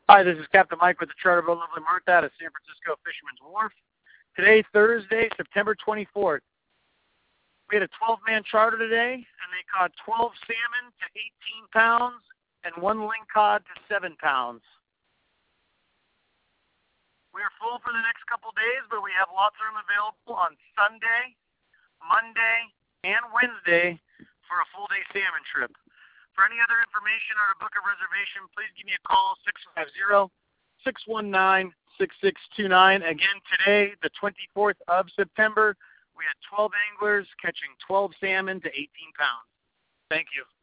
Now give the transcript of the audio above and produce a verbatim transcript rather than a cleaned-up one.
Hi, this is Captain Mike with the Charter Boat Lovely Martha out of San Francisco Fisherman's Wharf. Today, Thursday, September twenty-fourth. We had a twelve-man charter today, and they caught twelve salmon to eighteen pounds and one lingcod to seven pounds. We are full for the next couple days, but we have lots of room available on Sunday, Monday, and Wednesday for a full-day salmon trip. For any other information or to book a reservation, please give me a call, six five zero, six one nine, six six two nine. Again, today, the twenty-fourth of September, we had twelve anglers catching twelve salmon to eighteen pounds. Thank you.